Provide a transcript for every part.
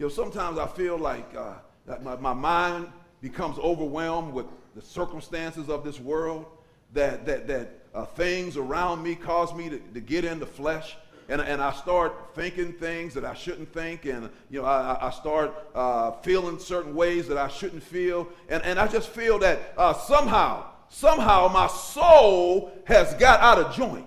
Sometimes I feel like that my mind becomes overwhelmed with the circumstances of this world, that things around me cause me to get in the flesh, and I start thinking things that I shouldn't think, and I start feeling certain ways that I shouldn't feel, and I just feel that somehow my soul has got out of joint.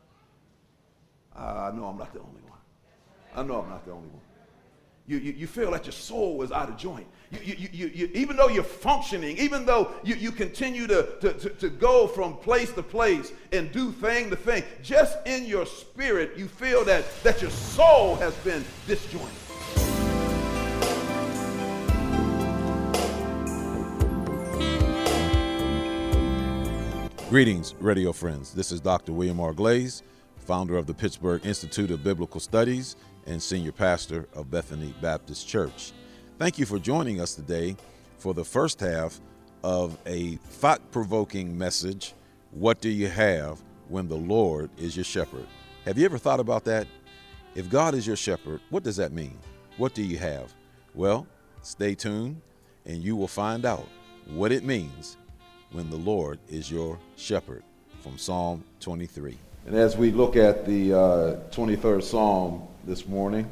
I know I'm not the only one. You feel that your soul is out of joint. You even though you're functioning, even though you continue to go from place to place and do thing to thing, just in your spirit, you feel that your soul has been disjointed. Greetings, radio friends. This is Dr. William R. Glaze, founder of the Pittsburgh Institute of Biblical Studies and senior pastor of Bethany Baptist Church. Thank you for joining us today for the first half of a thought-provoking message, What Do You Have When the Lord is Your Shepherd? Have you ever thought about that? If God is your shepherd, what does that mean? What do you have? Well, stay tuned and you will find out what it means when the Lord is your shepherd, from Psalm 23. And as we look at the 23rd Psalm this morning,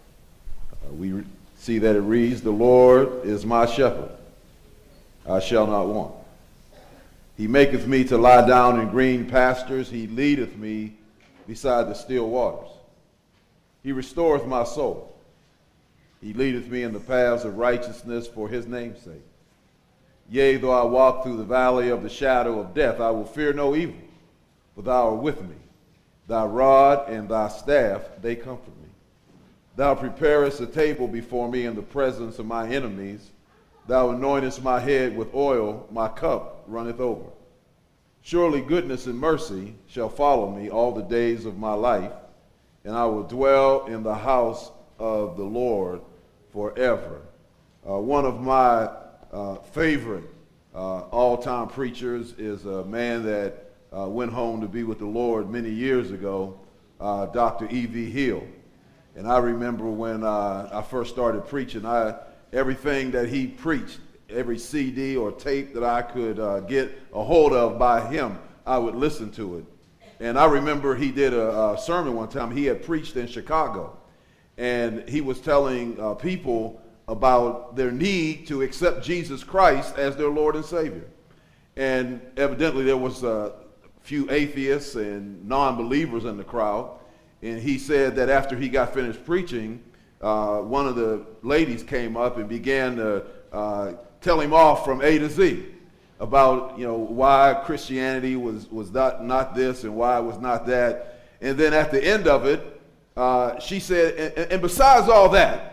we see that it reads, "The Lord is my shepherd, I shall not want. He maketh me to lie down in green pastures. He leadeth me beside the still waters. He restoreth my soul. He leadeth me in the paths of righteousness for his name's sake. Yea, though I walk through the valley of the shadow of death, I will fear no evil, for thou art with me. Thy rod and thy staff, they comfort me. Thou preparest a table before me in the presence of my enemies. Thou anointest my head with oil, my cup runneth over. Surely goodness and mercy shall follow me all the days of my life, and I will dwell in the house of the Lord forever." One of my favorite all-time preachers is a man that went home to be with the Lord many years ago, Dr. E.V. Hill. And I remember when I first started preaching, everything that he preached, every CD or tape that I could get a hold of by him, I would listen to it. And I remember he did a sermon one time. He had preached in Chicago, and he was telling people about their need to accept Jesus Christ as their Lord and Savior. And evidently there was a few atheists and non-believers in the crowd. And he said that after he got finished preaching, one of the ladies came up and began to tell him off from A to Z about why Christianity was not this and why it was not that. And then at the end of it, she said, and besides all that,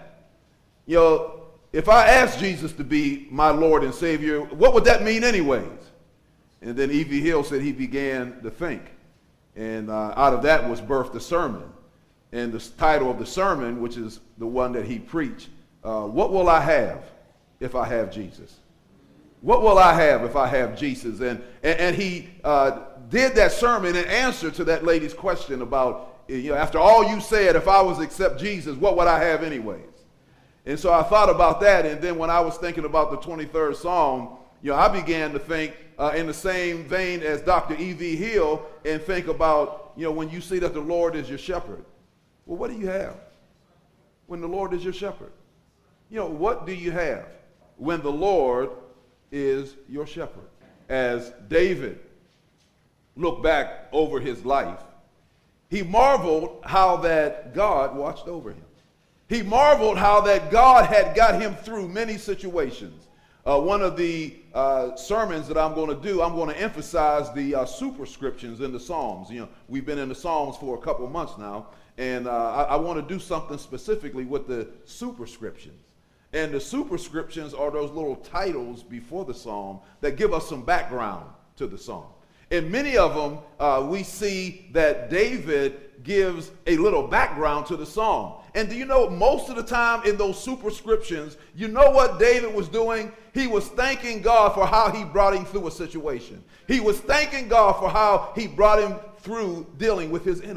if I asked Jesus to be my Lord and Savior, what would that mean anyways? And then E.V. Hill said he began to think. And out of that was birthed the sermon. And the title of the sermon, which is the one that he preached, What Will I Have If I Have Jesus? What will I have if I have Jesus? And he did that sermon in answer to that lady's question about, after all you said, if I was to accept Jesus, what would I have anyways? And so I thought about that, and then when I was thinking about the 23rd Psalm, I began to think in the same vein as Dr. E.V. Hill and think about, when you see that the Lord is your shepherd. Well, what do you have when the Lord is your shepherd? What do you have when the Lord is your shepherd? As David looked back over his life, he marveled how that God watched over him. He marveled how that God had got him through many situations. One of the sermons that I'm going to do, I'm going to emphasize the superscriptions in the Psalms. We've been in the Psalms for a couple months now, and I want to do something specifically with the superscriptions. And the superscriptions are those little titles before the psalm that give us some background to the psalm. And many of them, we see that David gives a little background to the psalm. And do you know, most of the time in those superscriptions, you know what David was doing? He was thanking God for how he brought him through a situation. He was thanking God for how he brought him through dealing with his enemies.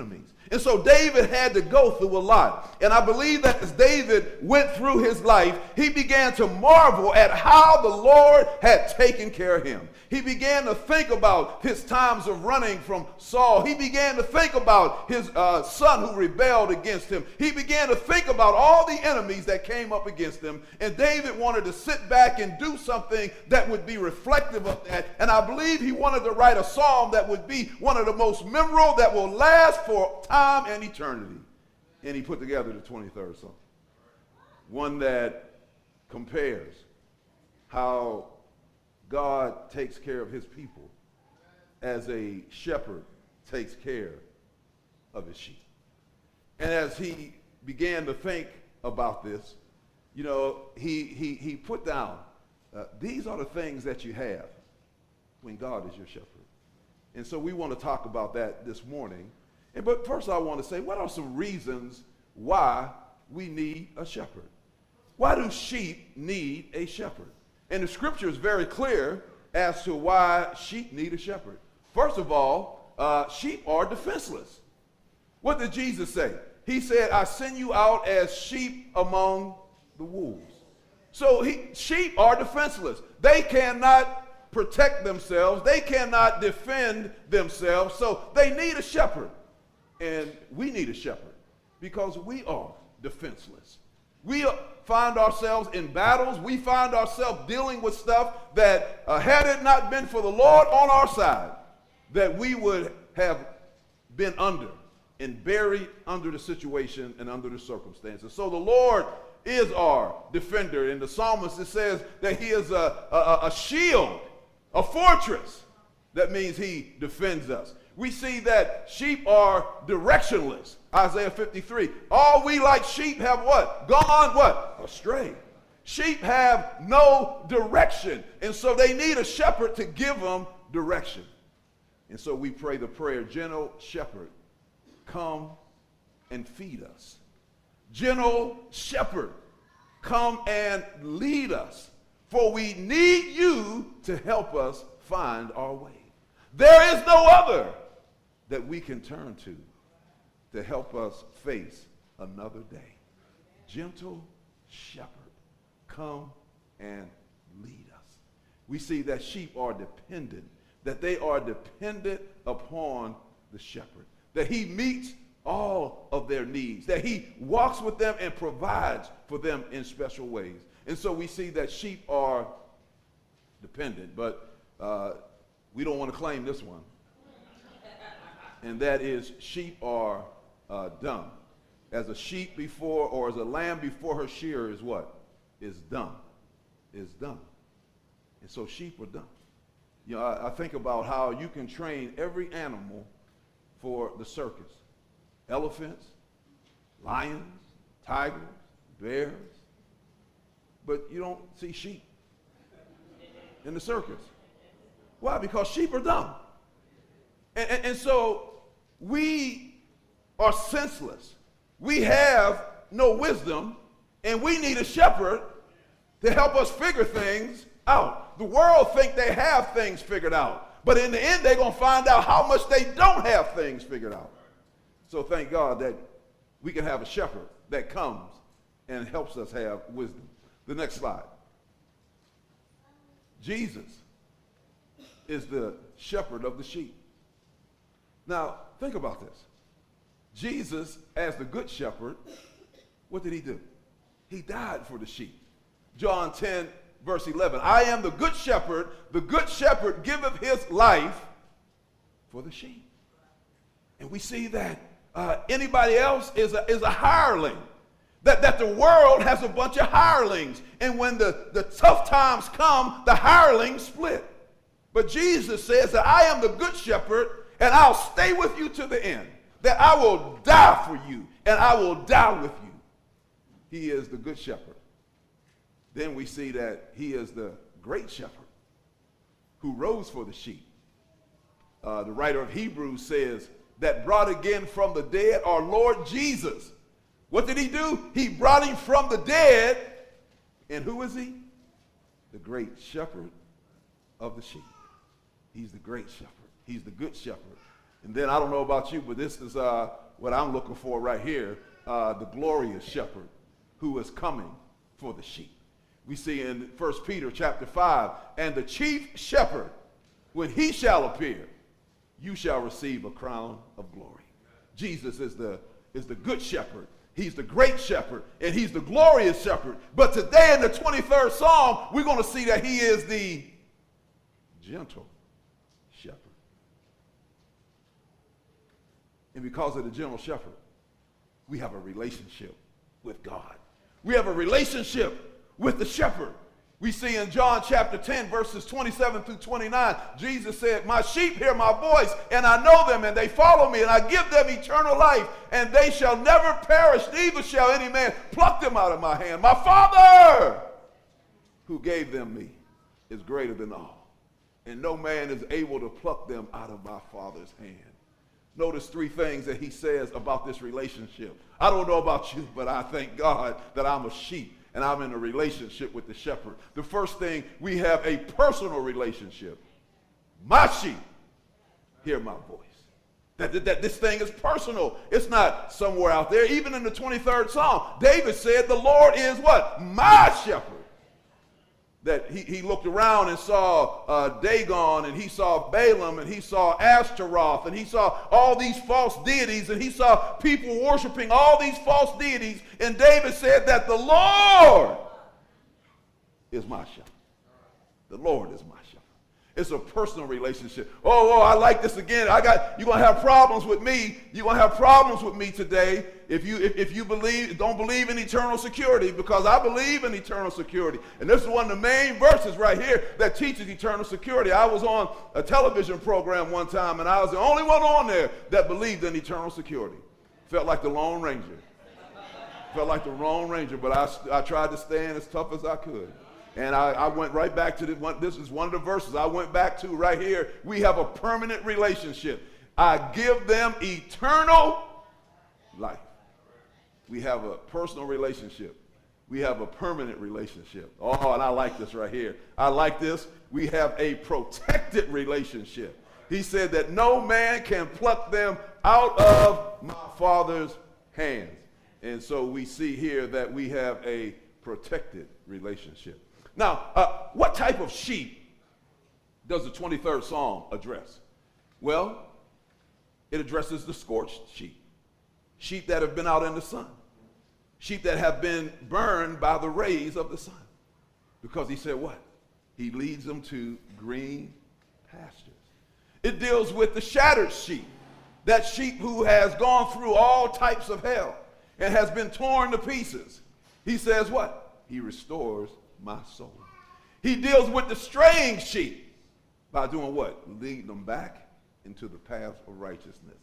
And so David had to go through a lot. And I believe that as David went through his life, he began to marvel at how the Lord had taken care of him. He began to think about his times of running from Saul. He began to think about his son who rebelled against him. He began to think about all the enemies that came up against him. And David wanted to sit back and do something that would be reflective of that. And I believe he wanted to write a psalm that would be one of the most memorable, that will last for time and eternity. And he put together the 23rd Psalm. One that compares how God takes care of his people as a shepherd takes care of his sheep. And as he began to think about this, you know, he put down, these are the things that you have when God is your shepherd. And so we want to talk about that this morning. But first I want to say, what are some reasons why we need a shepherd? Why do sheep need a shepherd? And the scripture is very clear as to why sheep need a shepherd. First of all, sheep are defenseless. What did Jesus say? He said, I send you out as sheep among the wolves. So sheep are defenseless. They cannot protect themselves. They cannot defend themselves. So they need a shepherd. And we need a shepherd because we are defenseless. We find ourselves in battles. We find ourselves dealing with stuff that had it not been for the Lord on our side, that we would have been under and buried under the situation and under the circumstances. So the Lord is our defender. In the psalmist, it says that he is a shield, a fortress. That means he defends us. We see that sheep are directionless. Isaiah 53. All we like sheep have what? Gone what? Astray. Sheep have no direction. And so they need a shepherd to give them direction. And so we pray the prayer, gentle shepherd, come and feed us. Gentle shepherd, come and lead us. For we need you to help us find our way. There is no other that we can turn to help us face another day. Gentle shepherd, come and lead us. We see that sheep are dependent, that they are dependent upon the shepherd, that he meets all of their needs, that he walks with them and provides for them in special ways. And so we see that sheep are dependent, but we don't want to claim this one. And that is, sheep are dumb. As a sheep before, or as a lamb before her shearer is what? Is dumb. Is dumb. And so sheep are dumb. You know, I think about how you can train every animal for the circus. Elephants, lions, tigers, bears. But you don't see sheep in the circus. Why? Because sheep are dumb. And so we are senseless. We have no wisdom, and we need a shepherd to help us figure things out. The world think they have things figured out, but in the end, they're going to find out how much they don't have things figured out. So thank God that we can have a shepherd that comes and helps us have wisdom. The next slide. Jesus is the shepherd of the sheep. Now, think about this. Jesus, as the good shepherd, what did he do? He died for the sheep. John 10, verse 11. I am the good shepherd giveth his life for the sheep. And we see that anybody else is a hireling. That the world has a bunch of hirelings. And when the tough times come, the hirelings split. But Jesus says that I am the good shepherd, and I'll stay with you to the end. That I will die for you, and I will die with you. He is the good shepherd. Then we see that he is the great shepherd who rose for the sheep. The writer of Hebrews says that brought again from the dead our Lord Jesus. What did he do? He brought him from the dead. And who is he? The great shepherd of the sheep. He's the great shepherd. He's the good shepherd. And then I don't know about you, but this is what I'm looking for right here, the glorious shepherd who is coming for the sheep. We see in 1 Peter chapter 5, and the chief shepherd, when he shall appear, you shall receive a crown of glory. Jesus is the good shepherd. He's the great shepherd, and he's the glorious shepherd. But today in the 23rd Psalm, we're going to see that he is the gentle shepherd. And because of the gentle shepherd, we have a relationship with God. We have a relationship with the shepherd. We see in John chapter 10, verses 27 through 29, Jesus said, my sheep hear my voice, and I know them, and they follow me, and I give them eternal life, and they shall never perish, neither shall any man pluck them out of my hand. My Father, who gave them me, is greater than all, and no man is able to pluck them out of my Father's hand. Notice three things that he says about this relationship. I don't know about you, but I thank God that I'm a sheep and I'm in a relationship with the shepherd. The first thing, we have a personal relationship. My sheep hear my voice. That this thing is personal. It's not somewhere out there. Even in the 23rd Psalm, David said, the Lord is what? My shepherd. That he looked around and saw Dagon, and he saw Balaam, and he saw Ashtaroth, and he saw all these false deities, and he saw people worshiping all these false deities. And David said that the Lord is my shepherd. The Lord is my shepherd. It's a personal relationship. Oh, I like this again. You're going to have problems with me. You're going to have problems with me today if you don't believe in eternal security, because I believe in eternal security. And this is one of the main verses right here that teaches eternal security. I was on a television program one time, and I was the only one on there that believed in eternal security. Felt like the Lone Ranger. Felt like the Lone Ranger, but I tried to stand as tough as I could. And I went right back to this is one of the verses I went back to right here. We have a permanent relationship. I give them eternal life. We have a personal relationship. We have a permanent relationship. Oh, and I like this right here. I like this. We have a protected relationship. He said that no man can pluck them out of my Father's hands. And so we see here that we have a protected relationship. Now, what type of sheep does the 23rd Psalm address? Well, it addresses the scorched sheep. Sheep that have been out in the sun. Sheep that have been burned by the rays of the sun. Because he said what? He leads them to green pastures. It deals with the shattered sheep. That sheep who has gone through all types of hell and has been torn to pieces. He says what? He restores my soul. He deals with the straying sheep by doing what? Leading them back into the path of righteousness.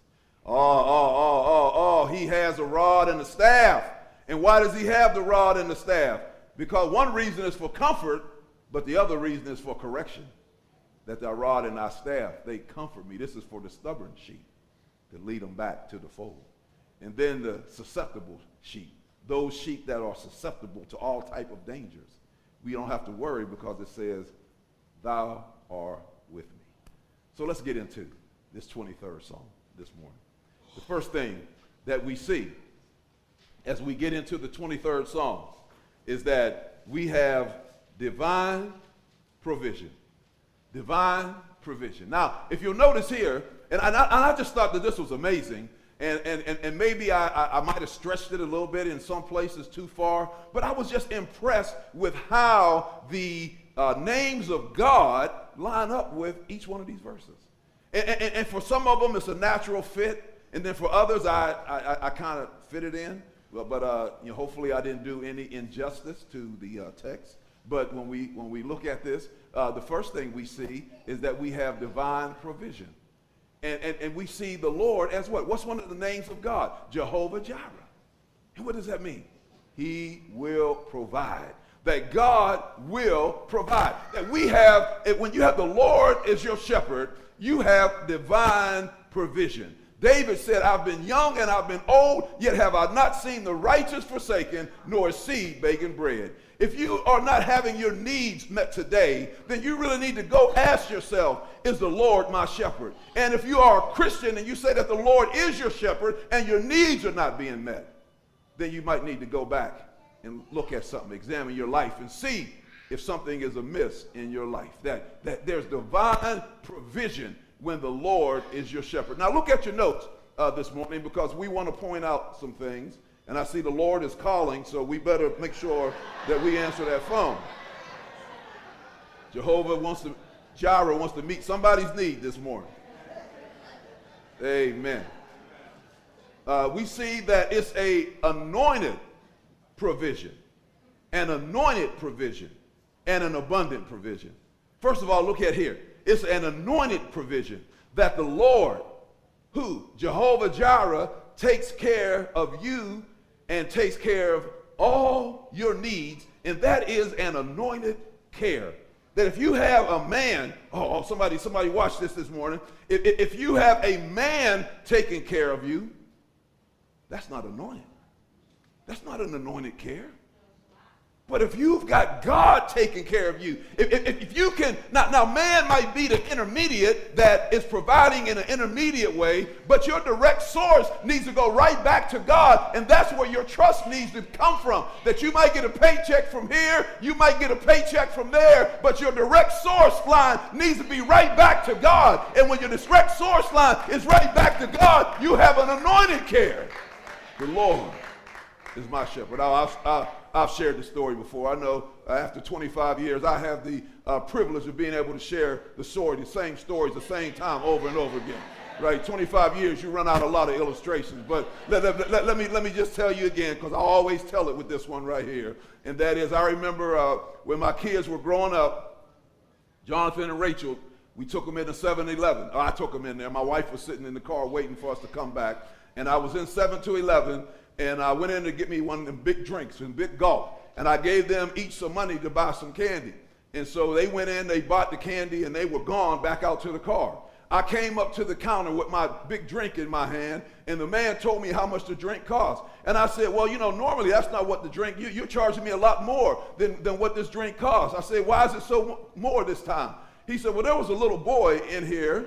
He has a rod and a staff. And why does he have the rod and the staff? Because one reason is for comfort, but the other reason is for correction. That thy rod and thy staff, they comfort me. This is for the stubborn sheep, to lead them back to the fold. And then the susceptible sheep, those sheep that are susceptible to all type of dangers. We don't have to worry because it says, thou art with me. So let's get into this 23rd Psalm this morning. The first thing that we see as we get into the 23rd Psalm is that we have divine provision. Divine provision. Now, if you'll notice here, and I just thought that this was amazing, and maybe I might have stretched it a little bit in some places too far, but I was just impressed with how the names of God line up with each one of these verses. And for some of them, it's a natural fit, and then for others, I kind of fit it in. But hopefully I didn't do any injustice to the text. But when we look at this, the first thing we see is that we have divine provision. And we see the Lord as what? What's one of the names of God? Jehovah Jireh. And what does that mean? He will provide. That God will provide. That we have, when you have the Lord as your shepherd, you have divine provision. David said, I've been young and I've been old, yet have I not seen the righteous forsaken, nor his seed begging bread. If you are not having your needs met today, then you really need to go ask yourself, is the Lord my shepherd? And if you are a Christian and you say that the Lord is your shepherd and your needs are not being met, then you might need to go back and look at something, examine your life and see if something is amiss in your life, that there's divine provision when the Lord is your shepherd. Now look at your notes this morning, because we want to point out some things, and I see the Lord is calling, so we better make sure that we answer that phone. Jireh wants to meet somebody's need this morning. Amen. We see that it's an anointed provision, an anointed provision, and an abundant provision. First of all, look at here. It's an anointed provision that the Lord, who, Jehovah Jireh, takes care of you and takes care of all your needs, and that is an anointed care. That if you have a man, somebody watched this morning, if you have a man taking care of you, that's not anointed. That's not an anointed care. But if you've got God taking care of you, if you can, now man might be the intermediate that is providing in an intermediate way, but your direct source needs to go right back to God, and that's where your trust needs to come from. That you might get a paycheck from here, you might get a paycheck from there, but your direct source line needs to be right back to God. And when your direct source line is right back to God, you have an anointed care. The Lord is my shepherd. I've shared this story before. I know after 25 years, I have the privilege of being able to share the same stories, the same time over and over again. Right? 25 years, you run out a lot of illustrations. But let me just tell you again, because I always tell it with this one right here. And that is, I remember when my kids were growing up, Jonathan and Rachel, we took them into 7-Eleven. I took them in there. My wife was sitting in the car waiting for us to come back. And I was in 7-Eleven. And I went in to get me one of them big drinks and big gulp. And I gave them each some money to buy some candy. And so they went in, they bought the candy, and they were gone back out to the car. I came up to the counter with my big drink in my hand, and the man told me how much the drink cost. And I said, well, normally that's not what the drink, you're charging me a lot more than what this drink costs. I said, why is it so more this time? He said, well, there was a little boy in here,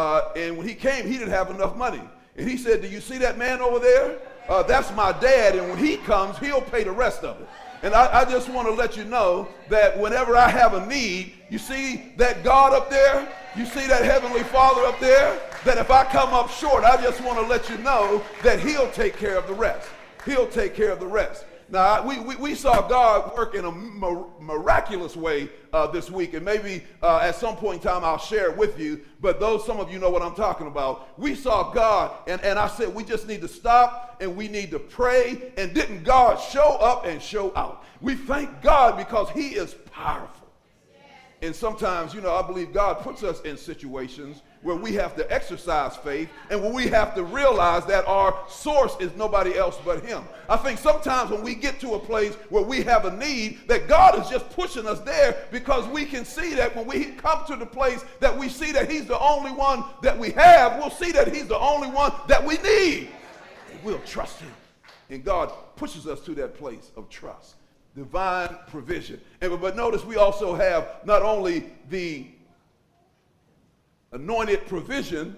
and when he came, he didn't have enough money. And he said, do you see that man over there? That's my dad, and when he comes, he'll pay the rest of it. And I just want to let you know that whenever I have a need, you see that God up there, you see that Heavenly Father up there, that if I come up short, I just want to let you know that he'll take care of the rest. He'll take care of the rest. Now, we saw God work in a miraculous way this week, and maybe at some point in time I'll share it with you, but some of you know what I'm talking about. We saw God, and I said we just need to stop, and we need to pray, and didn't God show up and show out? We thank God because he is powerful. And sometimes, I believe God puts us in situations where we have to exercise faith and where we have to realize that our source is nobody else but him. I think sometimes when we get to a place where we have a need, that God is just pushing us there because we can see that when we come to the place that we see that he's the only one that we have, we'll see that he's the only one that we need. And we'll trust him. And God pushes us to that place of trust. Divine provision. But notice we also have not only the anointed provision,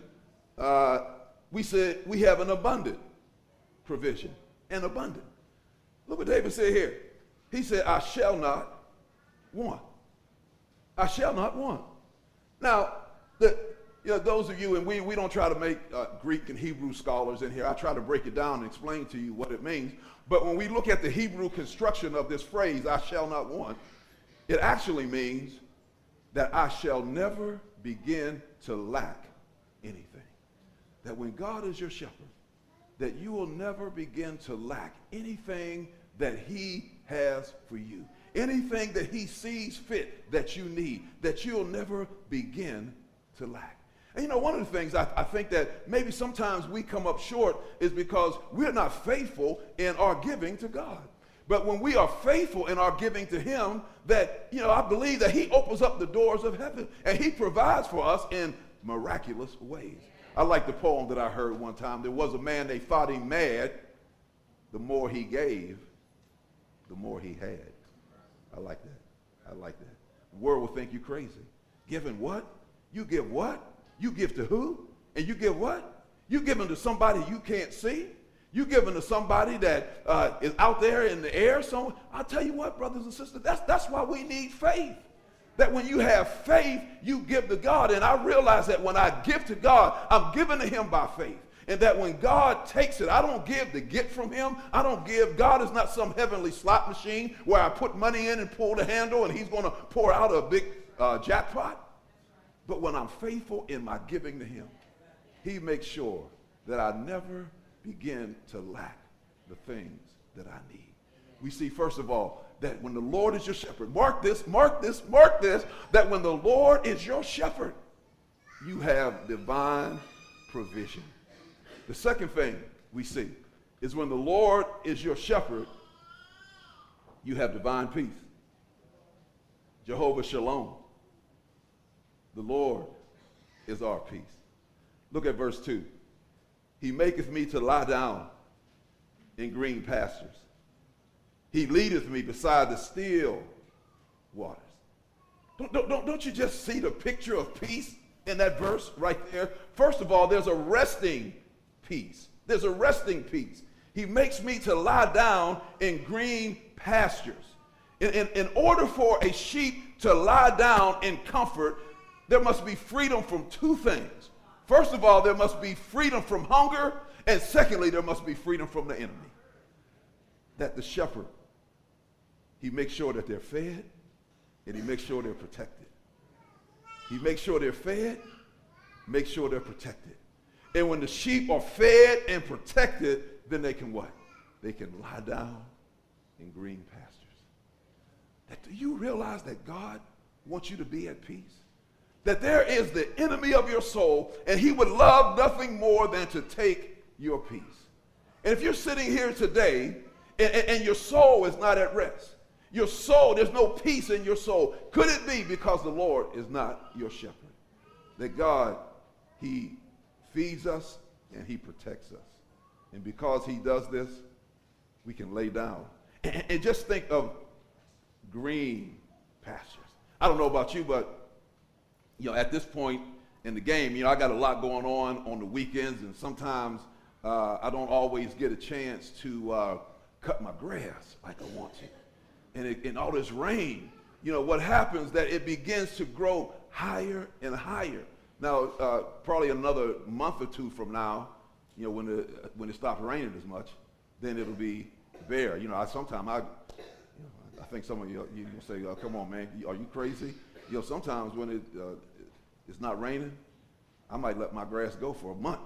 we said we have an abundant provision. An abundant. Look what David said here. He said, I shall not want. I shall not want. Now, those of you, and we don't try to make Greek and Hebrew scholars in here. I try to break it down and explain to you what it means. But when we look at the Hebrew construction of this phrase, I shall not want, it actually means that I shall never begin to lack anything. That when God is your shepherd, that you will never begin to lack anything that he has for you. Anything that he sees fit that you need, that you'll never begin to lack. And one of the things I think that maybe sometimes we come up short is because we're not faithful in our giving to God. But when we are faithful in our giving to him, that, I believe that he opens up the doors of heaven and he provides for us in miraculous ways. I like the poem that I heard one time. There was a man, they thought him mad. The more he gave, the more he had. I like that. I like that. The world will think you crazy. Giving what? You give what? You give to who? And you give what? You give them to somebody you can't see. You give them to somebody that is out there in the air. So I'll tell you what, brothers and sisters, that's why we need faith. That when you have faith, you give to God. And I realize that when I give to God, I'm giving to him by faith. And that when God takes it, I don't give to get from him. I don't give. God is not some heavenly slot machine where I put money in and pull the handle and he's going to pour out a big jackpot. But when I'm faithful in my giving to him, he makes sure that I never begin to lack the things that I need. We see, first of all, that when the Lord is your shepherd, mark this, that when the Lord is your shepherd, you have divine provision. The second thing we see is when the Lord is your shepherd, you have divine peace. Jehovah Shalom. The Lord is our peace. Look at verse 2. He maketh me to lie down in green pastures. He leadeth me beside the still waters. Don't you just see the picture of peace in that verse right there? First of all, there's a resting peace. There's a resting peace. He makes me to lie down in green pastures. In order for a sheep to lie down in comfort, there must be freedom from two things. First of all, there must be freedom from hunger, and secondly, there must be freedom from the enemy. That the shepherd, he makes sure that they're fed, and he makes sure they're protected. He makes sure they're fed, makes sure they're protected. And when the sheep are fed and protected, then they can what? They can lie down in green pastures. Do you realize that God wants you to be at peace? That there is the enemy of your soul, and he would love nothing more than to take your peace. And if you're sitting here today and your soul is not at rest, your soul, there's no peace in your soul, could it be because the Lord is not your shepherd? That God, he feeds us and he protects us. And because he does this, we can lay down. And just think of green pastures. I don't know about you, but at this point in the game, I got a lot going on the weekends, and sometimes I don't always get a chance to cut my grass like I want to. And in all this rain, what happens that it begins to grow higher and higher. Now, probably another month or two from now, when it stops raining as much, then it'll be bare. I think some of you say, come on, man, are you crazy? Sometimes when it's not raining, I might let my grass go for a month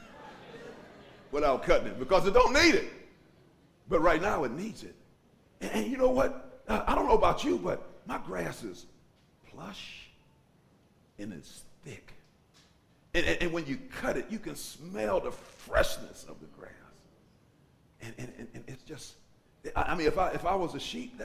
without cutting it because it don't need it. But right now it needs it. And you know what? I don't know about you, but my grass is plush and it's thick. And when you cut it, you can smell the freshness of the grass. And it's just, if I was a sheep,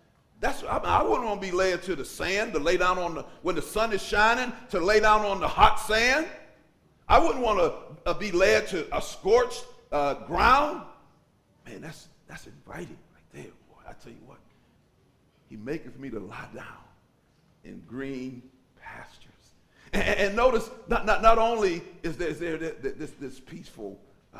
I wouldn't want to be led to the sand to lay down when the sun is shining, to lay down on the hot sand. I wouldn't want to be led to a scorched ground. Man, that's inviting right there, boy. I tell you what, he maketh me to lie down in green pastures. And notice, not only is there this peaceful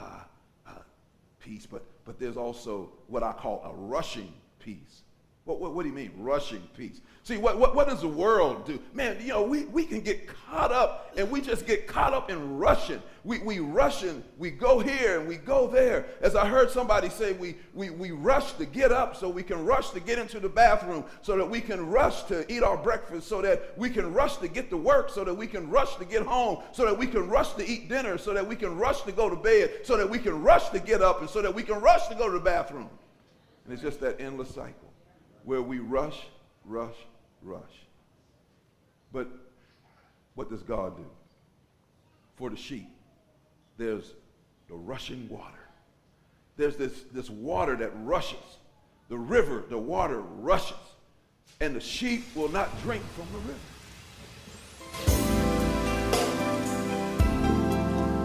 peace, but there's also what I call a rushing peace. What do you mean, rushing peace? See, what does the world do? Man, we can get caught up, and we just get caught up in rushing. We rushing, we go here and we go there. As I heard somebody say, we rush to get up so we can rush to get into the bathroom, so that we can rush to eat our breakfast, so that we can rush to get to work, so that we can rush to get home, so that we can rush to eat dinner, so that we can rush to go to bed, so that we can rush to get up, and so that we can rush to go to the bathroom. And it's just that endless cycle where we rush. But what does God do? For the sheep, there's the rushing water. There's this water that rushes. The river, the water rushes. And the sheep will not drink from the river.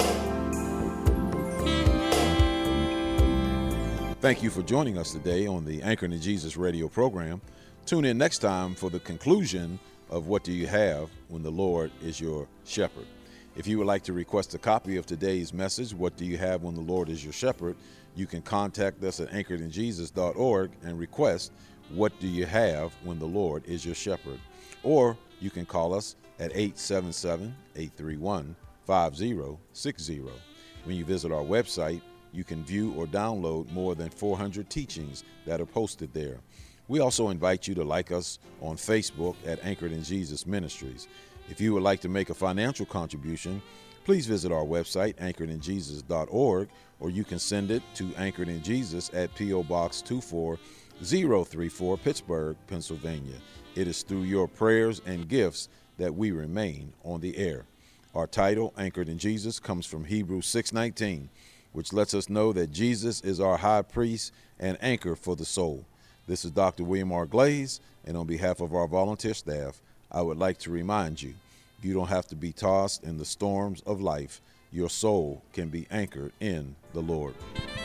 Thank you for joining us today on the Anchored in Jesus radio program. Tune in next time for the conclusion of What Do You Have When the Lord Is Your Shepherd. If you would like to request a copy of today's message, What Do You Have When the Lord Is Your Shepherd, you can contact us at anchoredinjesus.org and request What Do You Have When the Lord Is Your Shepherd. Or you can call us at 877-831-5060. When you visit our website, you can view or download more than 400 teachings that are posted there. We also invite you to like us on Facebook at Anchored in Jesus Ministries. If you would like to make a financial contribution, please visit our website, anchoredinjesus.org, or you can send it to Anchored in Jesus at P.O. Box 24034, Pittsburgh, Pennsylvania. It is through your prayers and gifts that we remain on the air. Our title, Anchored in Jesus, comes from Hebrews 6:19, which lets us know that Jesus is our high priest and anchor for the soul. This is Dr. William R. Glaze, and on behalf of our volunteer staff, I would like to remind you, you don't have to be tossed in the storms of life. Your soul can be anchored in the Lord.